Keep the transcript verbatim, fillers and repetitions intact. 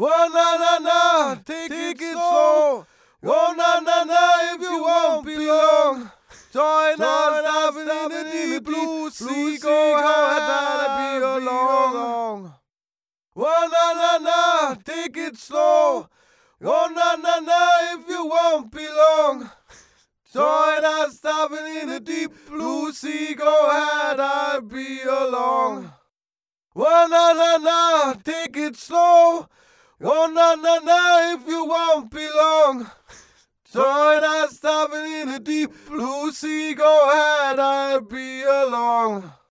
Oh na na na, take, take it slow. Oh na na na, if you won't belong. Join us, diving in the deep blue sea. Go ahead and be along. Oh na na na, take it slow. Oh na na na, if you won't belong. Join us, diving in the deep blue sea. Go ahead and be along. Oh na na na, take it slow. Oh na na na, if you won't belong. Join us, diving in the deep blue sea. Go ahead and be along.